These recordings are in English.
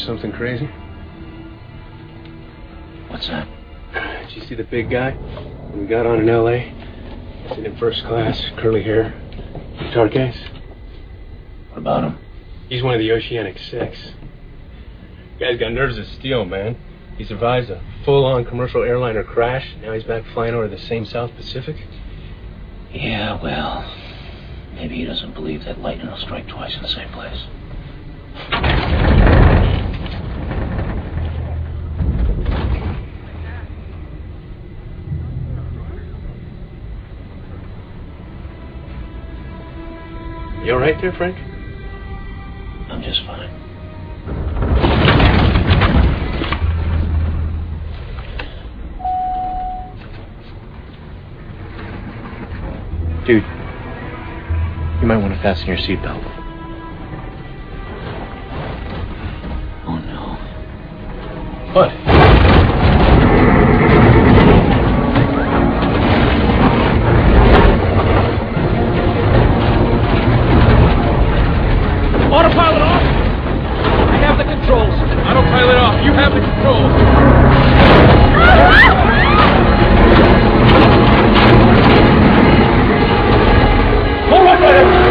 something crazy? What's that? Did you see the big guy when we got on in L.A.? Sitting in first class, curly hair, guitar case. What about him? He's one of the Oceanic Six. Guy's got nerves of steel, man. He survives a full-on commercial airliner crash. Now he's back flying over the same South Pacific. Yeah, well, maybe he doesn't believe that lightning will strike twice in the same place. You all right there, Frank? I'm just fine. Dude, you might want to fasten your seatbelt. Oh, no. What? Autopilot off! I have the controls. Autopilot off. You have the controls. All right, man.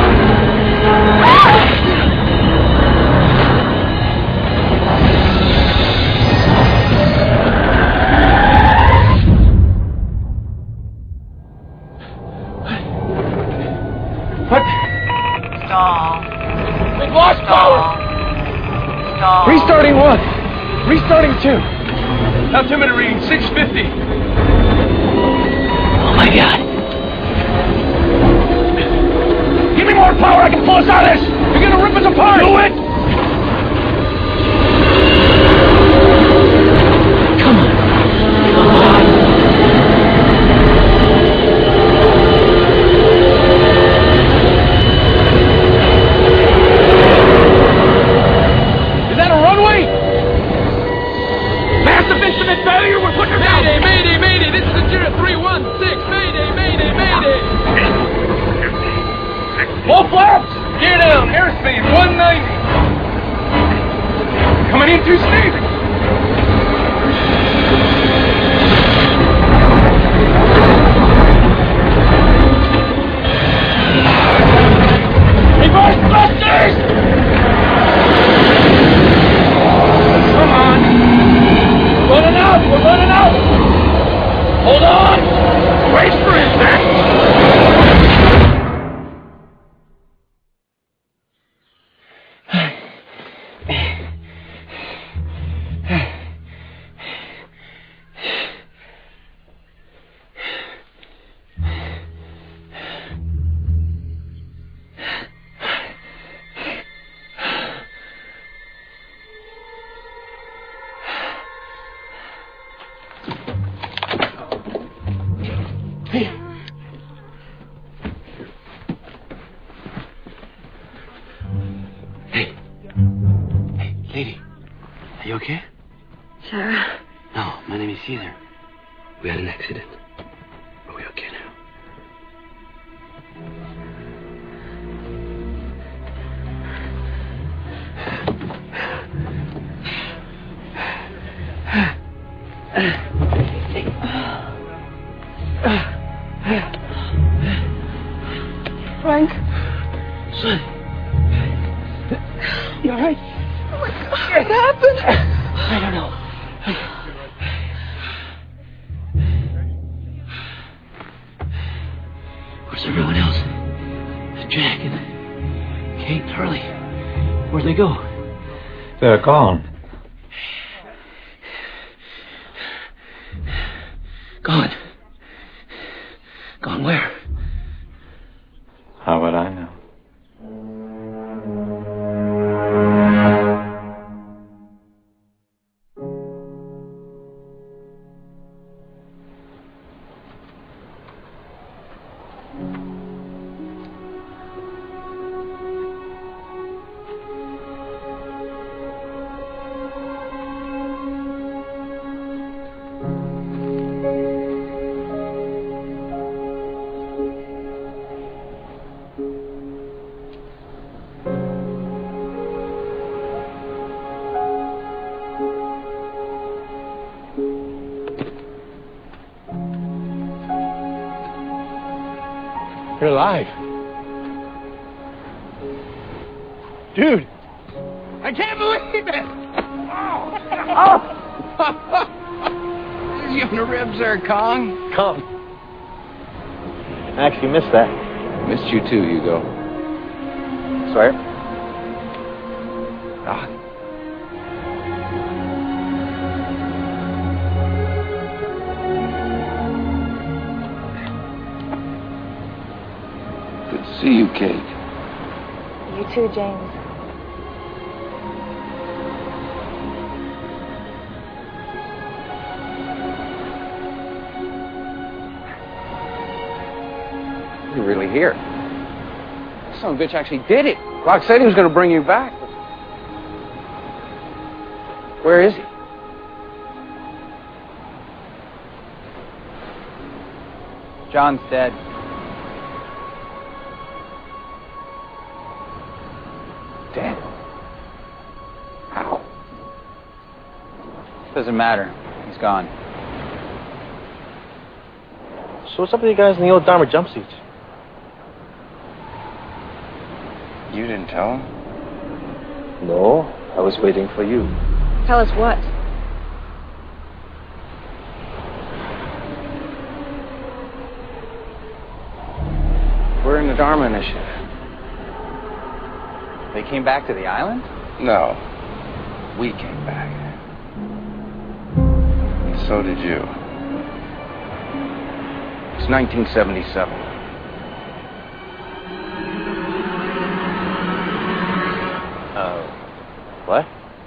What? Stall. We've lost power. Stall. Restarting what? Restarting 2. Altimeter reading 650. Oh, my God. Give me more power. I can pull us out of this. You're going to rip us apart. Do it. Come on. Come on. Is that a runway? Massive instrument failure. We're putting her down. Mayday, mayday, mayday. This is Nigeria 316. Mayday, mayday, mayday. Full flaps. Gear down. Airspeed 190. Coming in too steep. Reverse thrusters. Come on. We're running out. We're running out. Hold on. Brace for impact. Lady, are you okay? Sarah. No, my name is Caesar. We had an accident. Are we okay now? Frank. Son. You all right? What happened? I don't know. Where's everyone else? Jack and Kate, Hurley. Where'd they go? They're gone. Gone. Gone where? How would I know? You're alive. Dude! I can't believe it! You on the ribs there, Kong? Come. I actually missed that. Missed you too, Hugo. Sawyer? Ah. Good to see you, Kate. You too, James. You're really here. Son of a bitch actually did it. Locke said he was going to bring you back. Where is he? John's dead. Dead? How? Doesn't matter. He's gone. So what's up with you guys in the old Dharma jumpsuits? You didn't tell him? No, I was waiting for you. Tell us what? We're in the Dharma Initiative. They came back to the island? No. We came back. And so did you. It's 1977. What?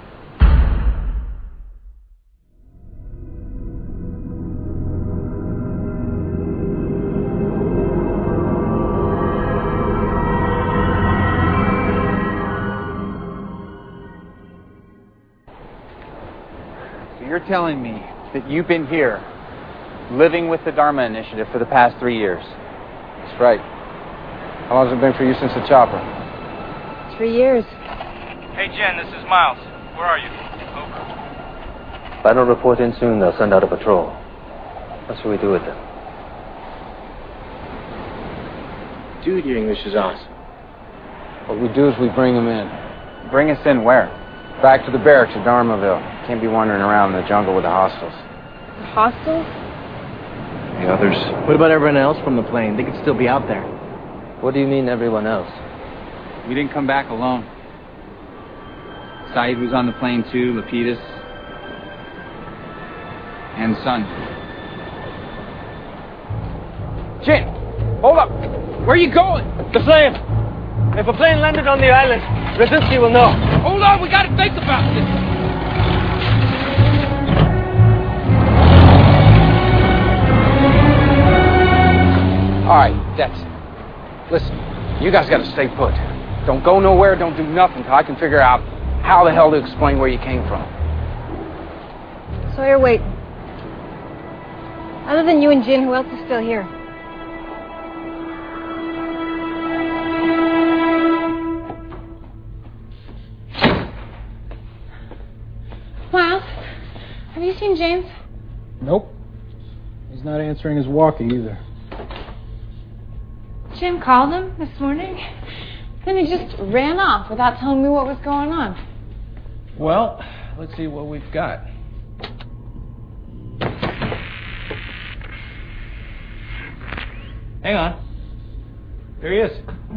So you're telling me that you've been here, living with the Dharma Initiative for the past 3 years? That's right. How long has it been for you since the chopper? 3 years. Hey, Jen, this is Miles. Where are you? Over. If I don't report in soon, they'll send out a patrol. What should we do with them? Dude, your English is awesome. What we do is we bring them in. Bring us in where? Back to the barracks at Dharmaville. Can't be wandering around in the jungle with the hostiles. The hostels? The others? What about everyone else from the plane? They could still be out there. What do you mean, everyone else? We didn't come back alone. Saeed was on the plane too, Lapidus, and Sun. Jin! Hold up! Where are you going? The flame! If a plane landed on the island, Radzinski will know. Hold on, we gotta think about this! Alright, that's it. Listen, you guys gotta stay put. Don't go nowhere, don't do nothing till I can figure out how the hell to explain where you came from. Sawyer, wait. Other than you and Jin, who else is still here? Miles, have you seen James? Nope. He's not answering his walkie either. Jim called him this morning. Then he just ran off without telling me what was going on. Well, let's see what we've got. Hang on. There he is.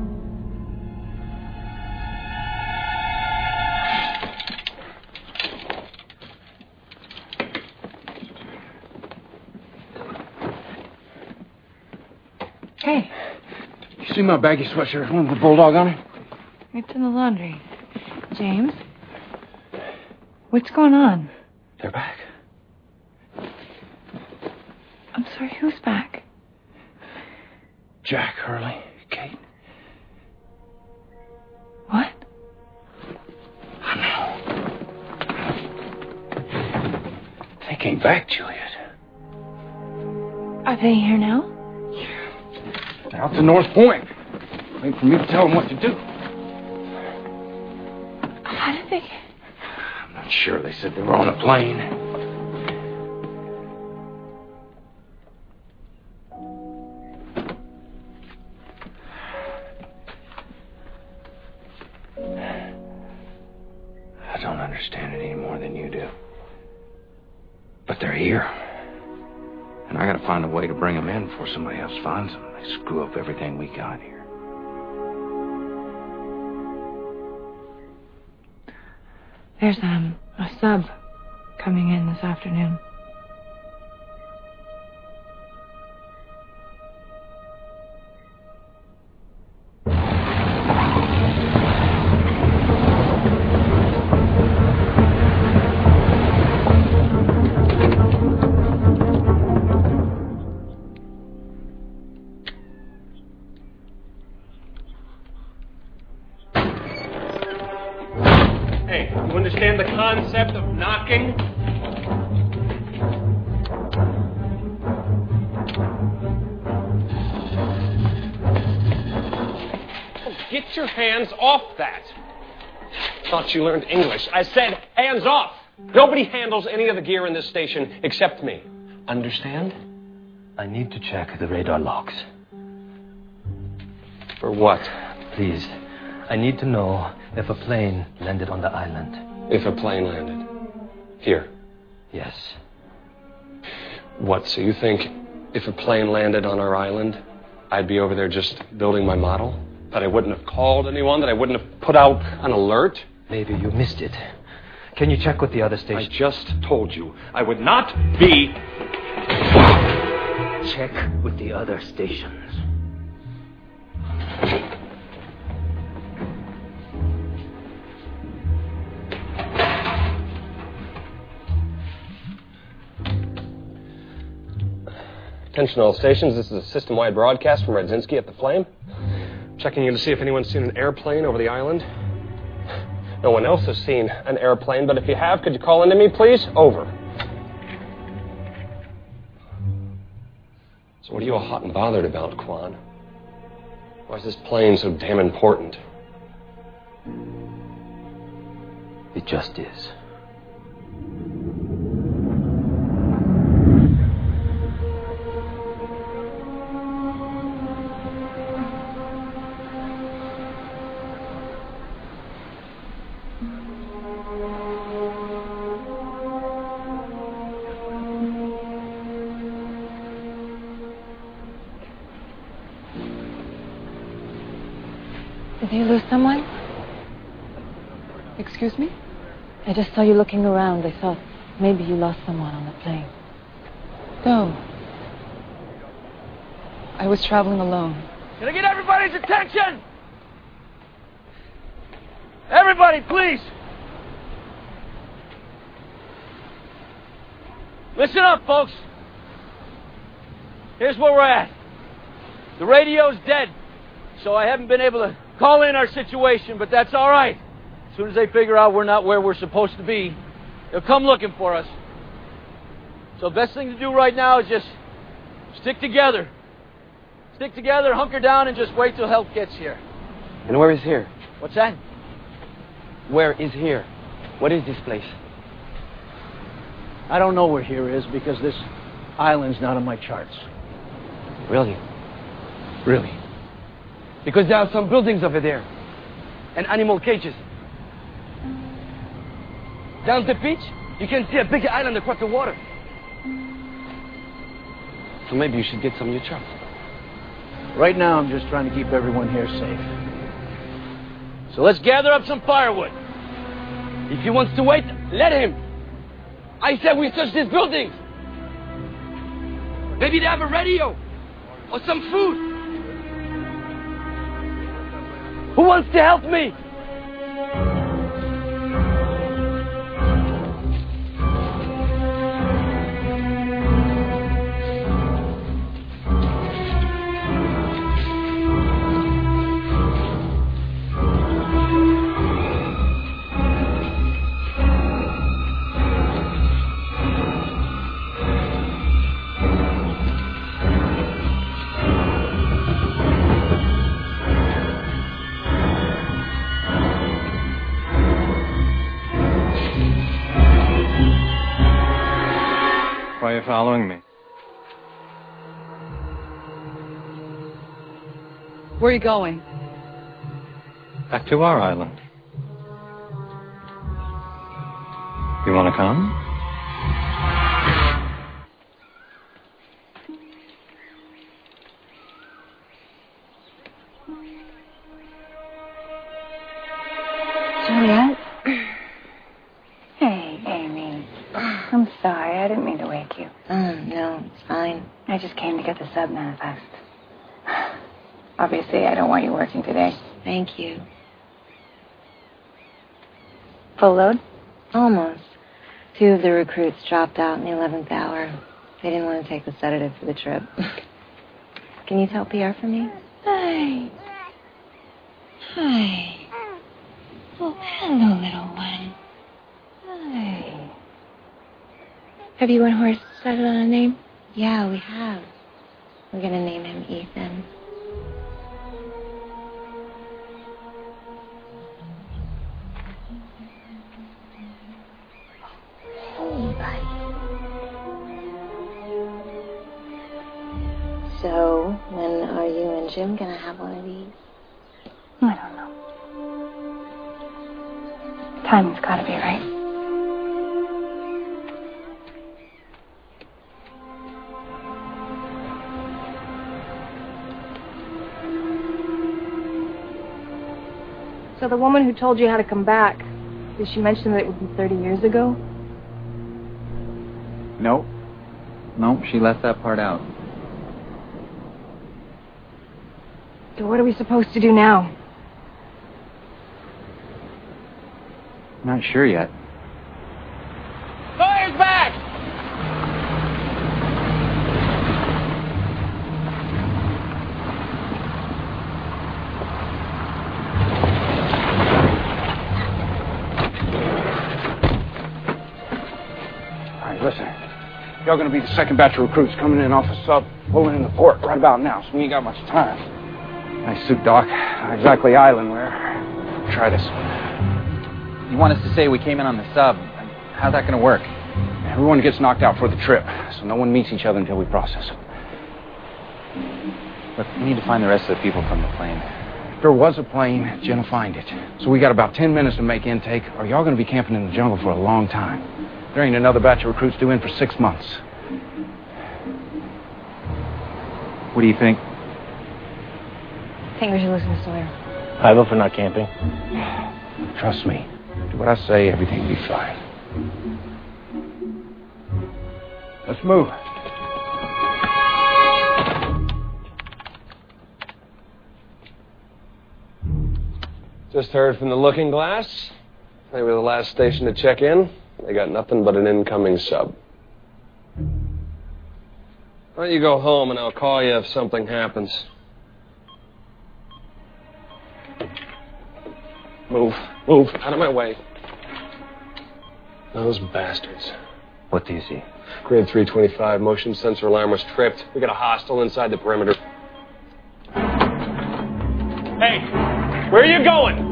Hey, You see my baggy sweatshirt with the bulldog on it? it's in the laundry. James? What's going on? They're back. I'm sorry, who's back? Jack, Hurley, Kate. What? I know. They came back, Juliet. Are they here now? Out to North Point. Wait for me to tell them what to do. How did they... I'm not sure. They said they were on a plane. any more than you do. But they're here. And I gotta find a way to bring them in before somebody else finds them. They screw up everything we got here. There's a sub coming in this afternoon. You understand the concept of knocking? Oh, get your hands off that. Thought you learned English. I said hands off. Nobody handles any of the gear in this station except me. Understand? I need to check the radar logs. For what? Please. I need to know if a plane landed on the island. If a plane landed? Here? Yes. What, so you think if a plane landed on our island, I'd be over there just building my model? That I wouldn't have called anyone? That I wouldn't have put out an alert? Maybe you missed it. Can you check with the other stations? I just told you I would not be... Check with the other stations. Attention all stations, this is a system-wide broadcast from Radzinski at the Flame. Checking in to see if anyone's seen an airplane over the island. No one else has seen an airplane, but if you have, could you call into me, please? Over. So what are you all hot and bothered about, Quan? Why is this plane so damn important? It just is. Did you lose someone? Excuse me? I just saw you looking around. I thought maybe you lost someone on the plane. No. I was traveling alone. Can I get everybody's attention? Everybody, please. Listen up, folks. Here's where we're at. The radio's dead, so I haven't been able to call in our situation, but that's all right. As soon as they figure out we're not where we're supposed to be, they'll come looking for us. So the best thing to do right now is just stick together. Stick together, hunker down, and just wait till help gets here. And where is here? What's that? Where is here? What is this place? I don't know where here is because this island's not on my charts. Really? Really? Because there are some buildings over there. And animal cages. Down the beach, you can see a big island across the water. So maybe you should get some new charts. Right now, I'm just trying to keep everyone here safe. So let's gather up some firewood. If he wants to wait, let him. I said we search these buildings. Maybe they have a radio or some food. Who wants to help me? Why are you following me? Where are you going? Back to our island. You want to come? Juliet? Hey, Amy. I'm sorry. I didn't mean to wake you. No, it's fine. I just came to get the sub manifest. Obviously, I don't want you working today. Thank you. Full load? Almost. 2 of the recruits dropped out in the 11th hour. They didn't want to take the sedative for the trip. Can you tell PR for me? Hi. Hi. Oh, hello, little one. Hi. Have you and Horace decided on a name? Yeah, we have. We're going to name him Ethan. Hey, buddy. So, when are you and Jim going to have one of these? I don't know. Timing's got to be right. So the woman who told you how to come back, did she mention that it would be 30 years ago? Nope. Nope, she left that part out. So what are we supposed to do now? Not sure yet. Sawyer's back! All right, listen. Y'all gonna be the second batch of recruits coming in off a sub, pulling in the port right about now, so we ain't got much time. Nice suit, Doc. Not exactly island wear. Try this. You want us to say we came in on the sub? How's that going to work? Everyone gets knocked out for the trip, so no one meets each other until we process them. Look, we need to find the rest of the people from the plane. If there was a plane, Jen will find it. So we got about 10 minutes to make intake, or y'all going to be camping in the jungle for a long time. There ain't another batch of recruits due in for 6 months. What do you think? I think we should listen to Sawyer. I vote for not camping. Trust me. Do what I say, everything will be fine. Let's move. Just heard from the Looking Glass. They were the last station to check in. They got nothing but an incoming sub. Why don't you go home and I'll call you if something happens. Move. Move. Out of my way. Those bastards. What do you see? Grid 325. Motion sensor alarm was tripped. We got a hostile inside the perimeter. Hey! Where are you going?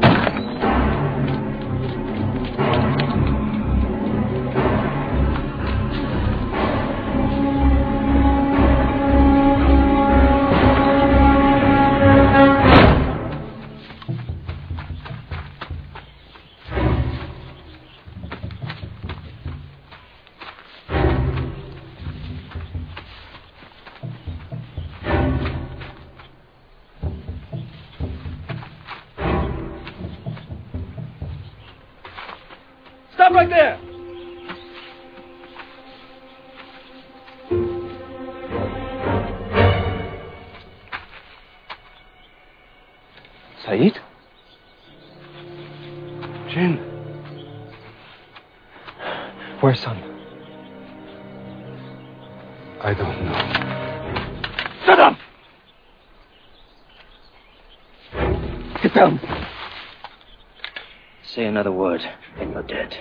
Stop right there! Saeed? Jen. Where's son? I don't know. Shut up! Get down. Say another word, and you're dead.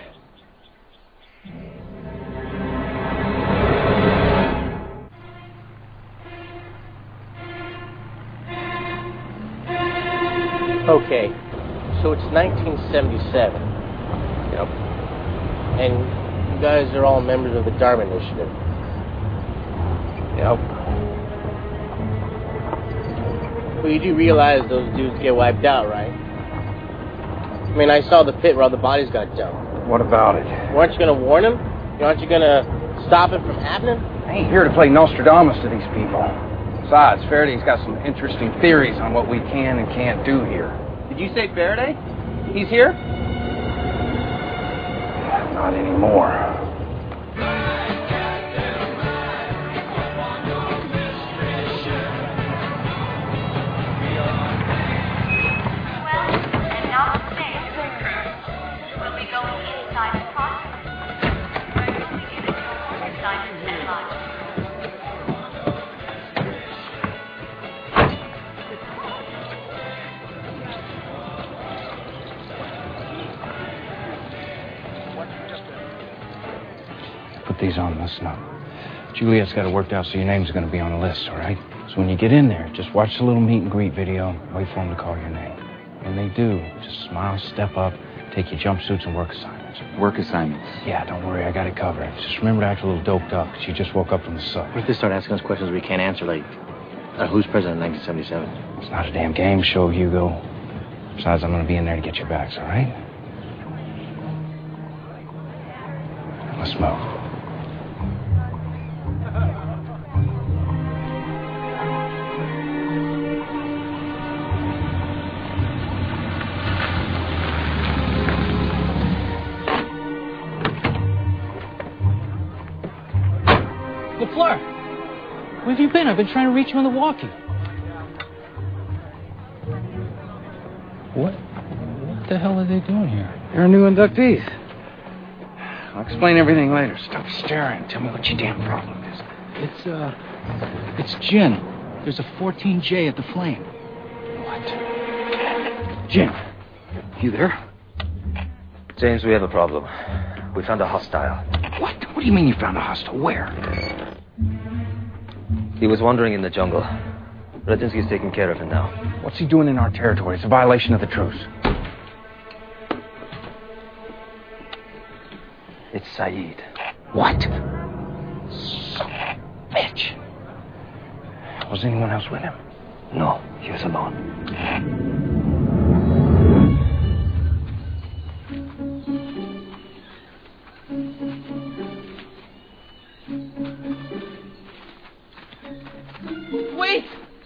Okay, so it's 1977. Yep. And you guys are all members of the Dharma Initiative. Yep. Well, you do realize those dudes get wiped out, right? I mean, I saw the pit where all the bodies got dumped. What about it? Weren't you going to warn him? Aren't you going to stop it from happening? I ain't here to play Nostradamus to these people. Besides, Faraday's got some interesting theories on what we can and can't do here. Did you say Faraday? He's here? Not anymore. These on, listen up. Juliet's got it worked out so your name's going to be on the list, all right? So when you get in there, just watch the little meet and greet video, wait for them to call your name. When they do, just smile, step up, take your jumpsuits and work assignments. Work assignments? Yeah, don't worry, I got it covered. Just remember to act a little doped up, because you just woke up from the sub. What if they start asking us questions we can't answer, like, who's president in 1977? It's not a damn game show, Hugo. Besides, I'm going to be in there to get your backs, all right? Let's move. LaFleur, where have you been? I've been trying to reach you on the walkie. What the hell are they doing here? You're a new inductees. I'll explain everything later. Stop staring. Tell me what your damn problem is. It's Jin. There's a 14J at the Flame. What? Jin, you there? James, we have a problem. We found a hostile. What? What do you mean you found a hostile? Where? He was wandering in the jungle. Radzinsky's taking care of him now. What's he doing in our territory? It's a violation of the truce. It's Saeed. What? Son of a bitch. Was anyone else with him? No, he was alone. Wait!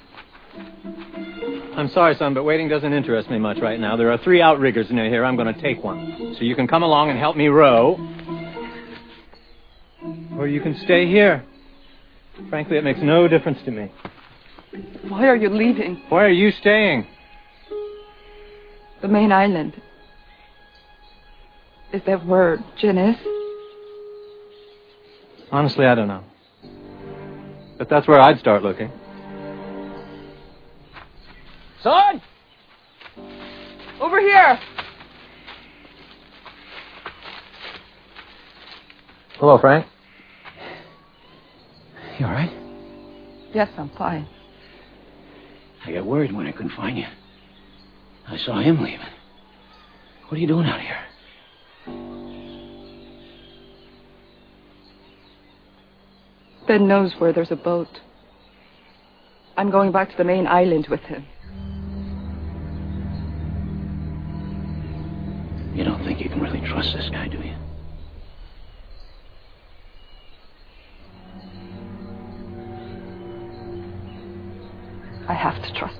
I'm sorry, son, but waiting doesn't interest me much right now. There are 3 outriggers near here. I'm going to take one. So you can come along and help me row. Or you can stay here. Frankly, it makes no difference to me. Why are you leaving? Why are you staying? The main island. Is that where Jin is? Honestly, I don't know. But that's where I'd start looking. Son! Over here! Hello, Frank. You all right? Yes, I'm fine. I got worried when I couldn't find you. I saw him leaving. What are you doing out here? Ben knows where there's a boat. I'm going back to the main island with him. You don't think you can really trust this guy, do you? I have to trust him.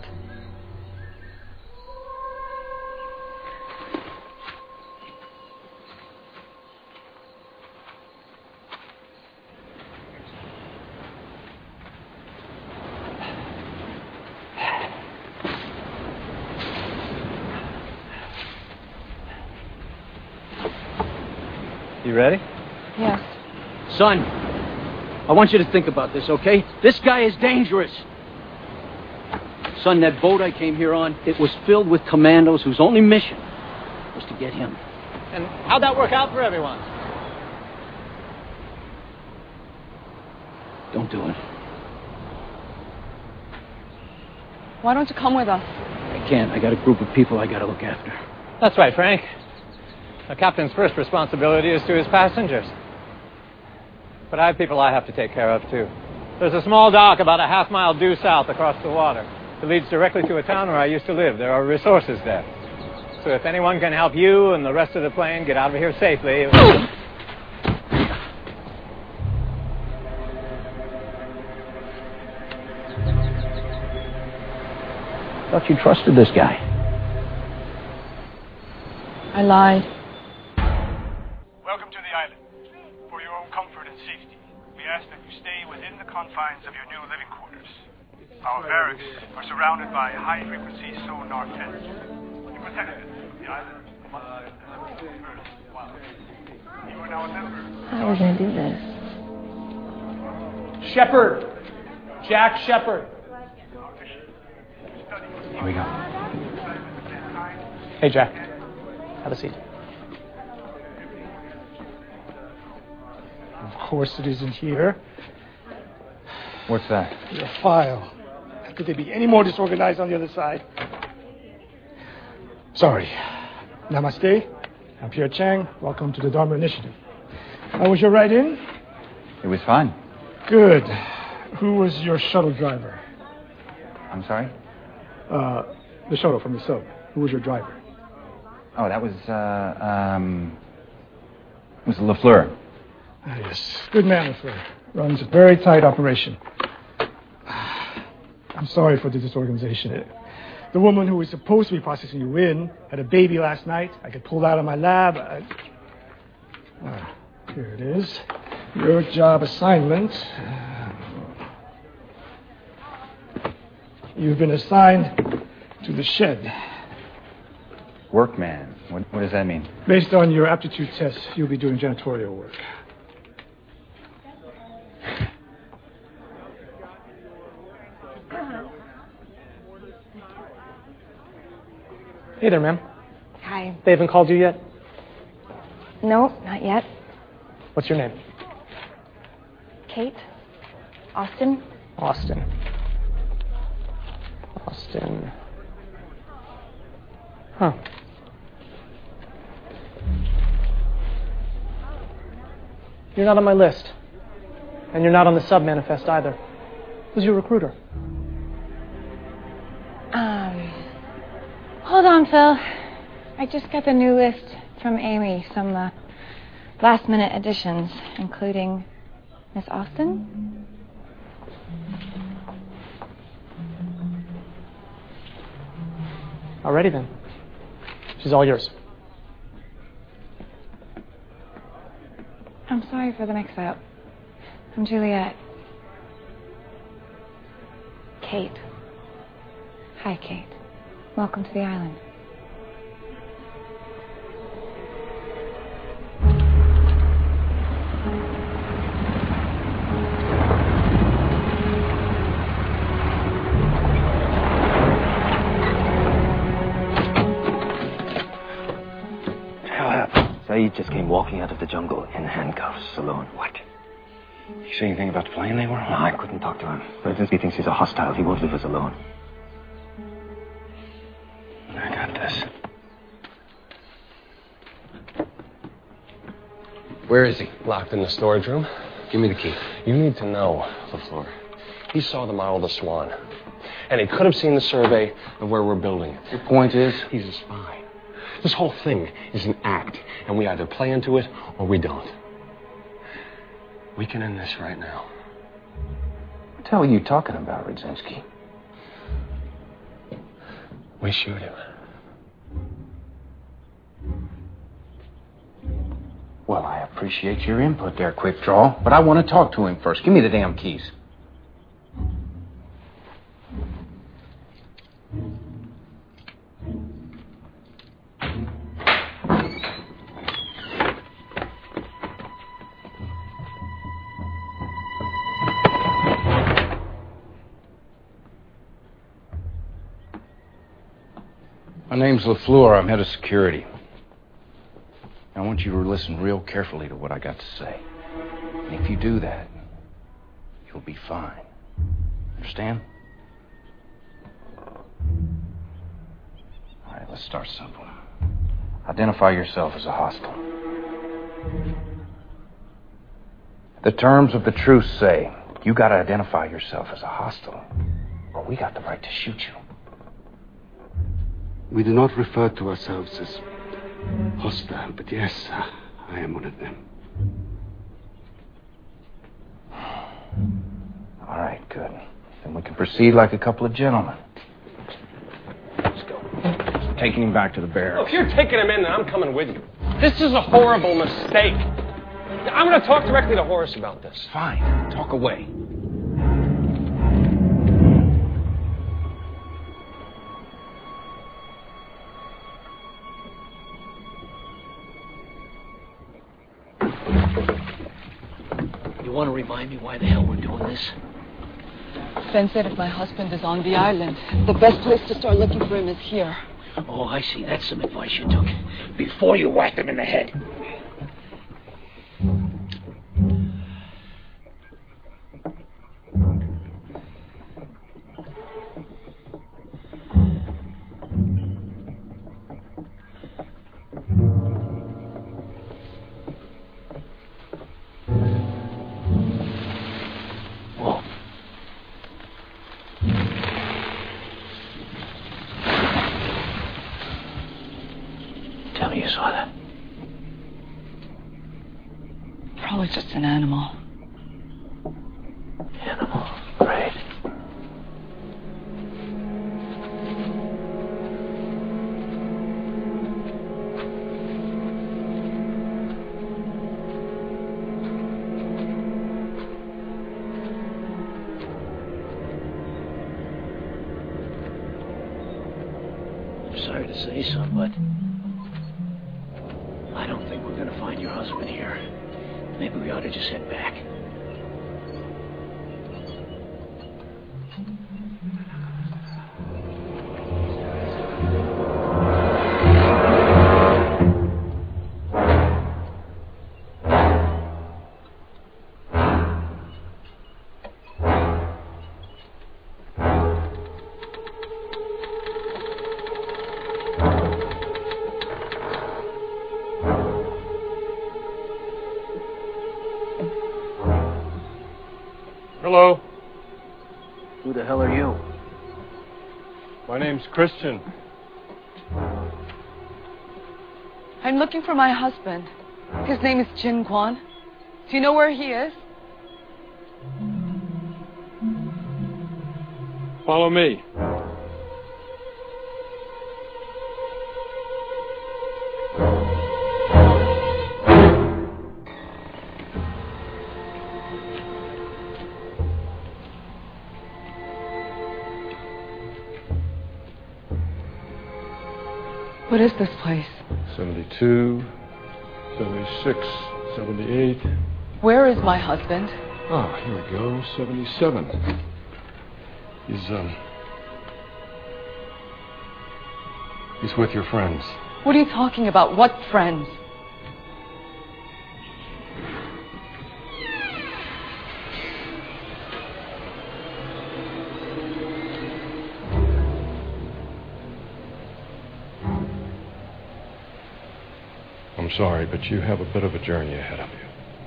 You ready? Yes. Son, I want you to think about this, okay? This guy is dangerous. Son, that boat I came here on, it was filled with commandos whose only mission was to get him. And how'd that work out for everyone? Don't do it. Why don't you come with us? I can't. I got a group of people I got to look after. That's right, Frank. A captain's first responsibility is to his passengers. But I have people I have to take care of, too. There's a small dock about a half-mile due south across the water. It leads directly to a town where I used to live. There are resources there. So if anyone can help you and the rest of the plane get out of here safely... Thought you trusted this guy. I lied. Welcome to the island. For your own comfort and safety, we ask that you stay within the confines of your new living quarters. Our barracks are surrounded by high-frequency sonar fence. To protect us, the island must be first wild. You are now a member. How are we going to do this? Shepard. Jack Shepard. Here we go. Hey, Jack. Have a seat. Of course it isn't here. What's that? Your file. Could there be any more disorganized on the other side? Sorry. Namaste. I'm Pierre Chang. Welcome to the Dharma Initiative. How was your ride-in? It was fine. Good. Who was your shuttle driver? I'm sorry? The shuttle from the sub. Who was your driver? Oh, that was, LaFleur. Ah, yes. Good man, LaFleur. Runs a very tight operation. I'm sorry for the disorganization. The woman who was supposed to be processing you in had a baby last night. I got pulled out of my lab. Here it is. Your job assignment. You've been assigned to the shed. Workman. What does that mean? Based on your aptitude test, you'll be doing janitorial work. Hey there, ma'am. Hi. They haven't called you yet? No, not yet. What's your name? Kate? Austin? Austin. Huh. You're not on my list. And you're not on the sub-manifest either. Who's your recruiter? Hold on, Phil. I just got the new list from Amy. Some last-minute additions, including Miss Austin. Alrighty then. She's all yours. I'm sorry for the mix-up. I'm Juliet. Kate. Hi, Kate. Welcome to the island. Saeed just came walking out of the jungle in handcuffs, alone. What? You say anything about the plane they were on? No, I couldn't talk to him. Brzezinski thinks he's a hostile. He won't leave us alone. I got this. Where is he? Locked in the storage room. Give me the key. You need to know, LaFleur. He saw the model of the Swan. And he could have seen the survey of where we're building. Your point is? He's a spy. This whole thing is an act, and we either play into it or we don't. We can end this right now. What the hell are you talking about, Brzezinski? We shoot him. Well, I appreciate your input there, Quick Draw, but I want to talk to him first. Give me the damn keys. My name's LaFleur. I'm head of security. I want you to listen real carefully to what I got to say. And if you do that, you'll be fine. Understand? All right, let's start simple. Identify yourself as a hostile. The terms of the truce say you got to identify yourself as a hostile, or we got the right to shoot you. We do not refer to ourselves as hostile, but yes, I am one of them. All right, good. Then we can proceed like a couple of gentlemen. Let's go. Taking him back to the barracks. If you're taking him in, then I'm coming with you. This is a horrible mistake. I'm going to talk directly to Horace about this. Fine. Talk away. You want to remind me why the hell we're doing this? Ben said if my husband is on the island, the best place to start looking for him is here. Oh, I see. That's some advice you took. Before you whacked him in the head. Tell me you saw that. Probably just an animal. Animal, right? I'm sorry to say so, but I don't think we're going to find your husband here. Maybe we ought to just head back. Hello. Who the hell are you? My name's Christian. I'm looking for my husband. His name is Jin Kwan. Do you know where he is? Follow me. What is this place? 72, 76, 78. Where is my husband? Ah, here we go. 77. He's with your friends. What are you talking about? What friends? I'm sorry, but you have a bit of a journey ahead of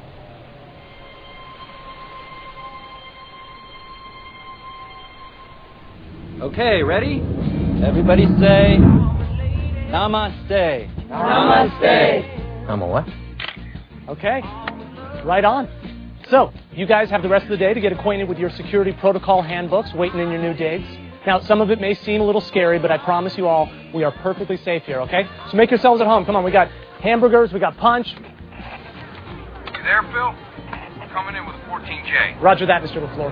you. Okay, ready? Everybody say Namaste. Namaste. I'm a what? Okay, right on. So, you guys have the rest of the day to get acquainted with your security protocol handbooks, waiting in your new digs. Now, some of it may seem a little scary, but I promise you all, we are perfectly safe here, okay? So make yourselves at home. Come on, we got hamburgers, we got punch. You there, Phil? Coming in with a 14J. Roger that, Mr. LaFleur.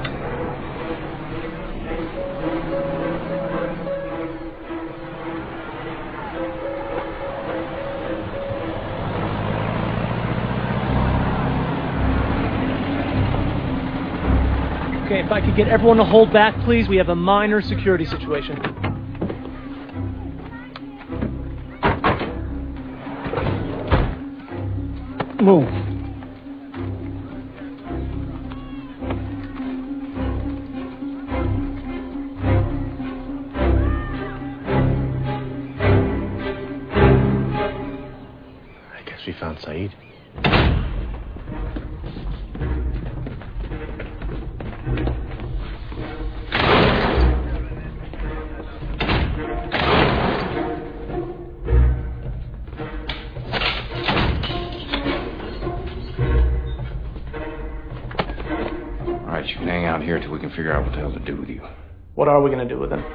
Okay, if I could get everyone to hold back, please. We have a minor security situation. Move. I guess we found Saeed. right, you can hang out here till we can figure out what the hell to do with you. What are we going to do with him?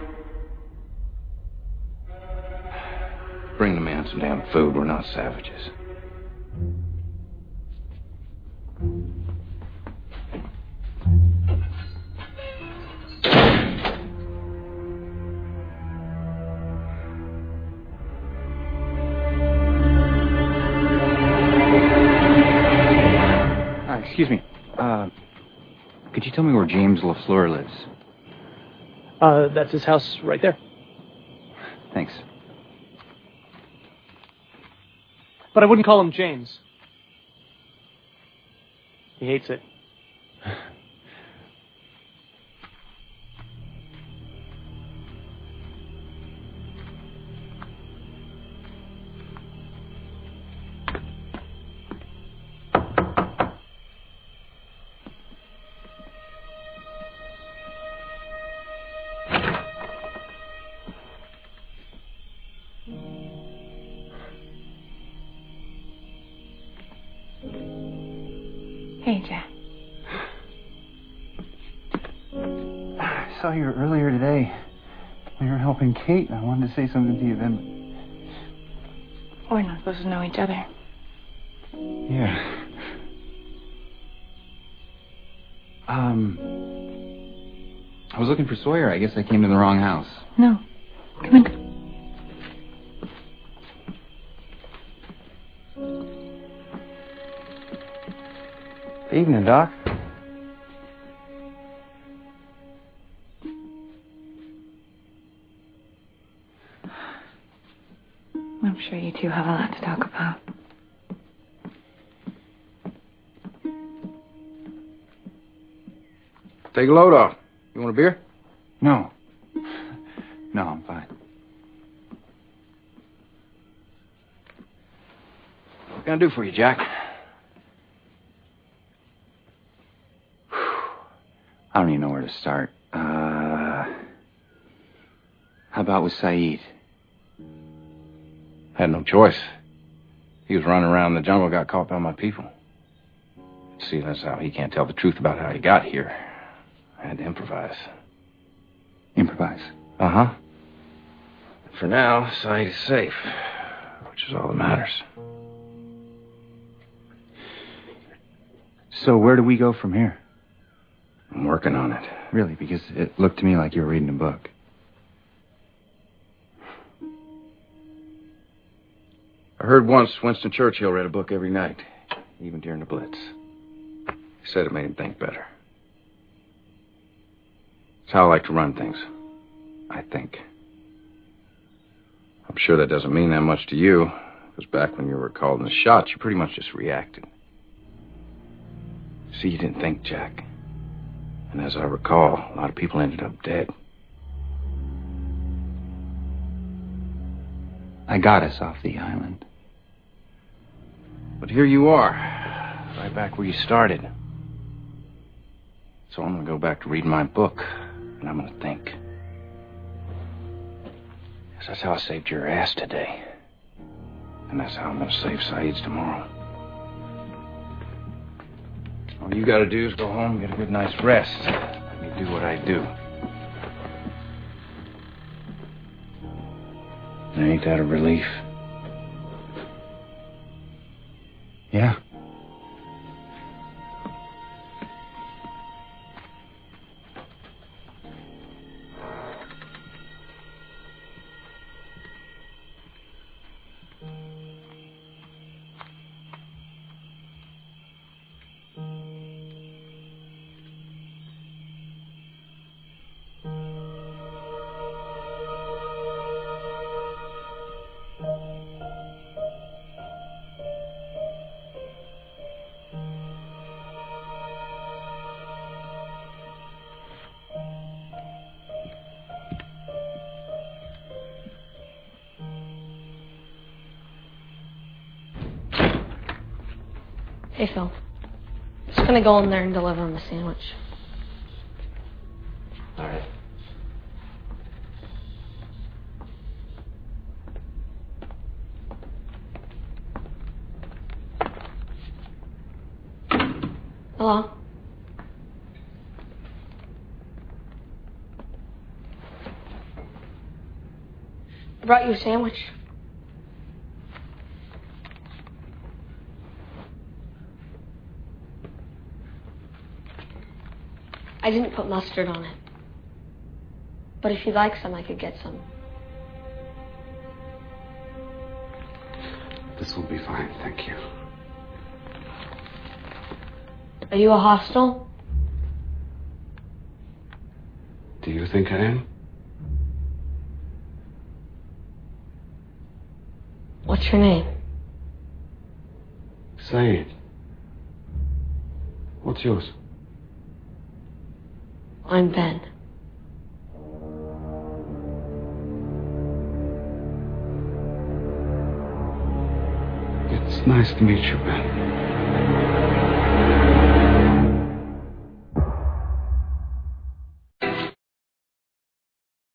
Bring the man some damn food. We're not savages. Excuse me. Could you tell me where James LaFleur lives? That's his house right there. Thanks. But I wouldn't call him James. He hates it. Hey, Jack. I saw you earlier today when you were helping Kate, and I wanted to say something to you then. We're not supposed to know each other. Yeah. I was looking for Sawyer. I guess I came to the wrong house. No. Come in. Evening, Doc. I'm sure you two have a lot to talk about. Take a load off. You want a beer? No. No, I'm fine. What can I do for you, Jack? I don't even know where to start. How about with Saeed? Had no choice. He was running around in the jungle, got caught by my people. See, that's how he can't tell the truth about how he got here. I had to improvise. Improvise? Uh-huh. For now, Saeed is safe, which is all that matters. So where do we go from here? I'm working on it. Really? Because it looked to me like you were reading a book. I heard once Winston Churchill read a book every night, even during the Blitz. He said it made him think better. It's how I like to run things, I think. I'm sure that doesn't mean that much to you, because back when you were called in the shots, you pretty much just reacted. See, you didn't think, Jack. And as I recall, a lot of people ended up dead. I got us off the island. But here you are, right back where you started. So I'm going to go back to reading my book, and I'm going to think. 'Cause that's how I saved your ass today. And that's how I'm going to save Saeed's tomorrow. All you got to do is go home and get a good night's rest. Let me do what I do. And ain't that a relief? Yeah. Hey, Phil. Just gonna go in there and deliver him a sandwich. All right. Hello? I brought you a sandwich. I didn't put mustard on it. But if you'd like some, I could get some. This will be fine, thank you. Are you a hostile? Do you think I am? What's your name? Said. What's yours? I'm Ben. It's nice to meet you, Ben.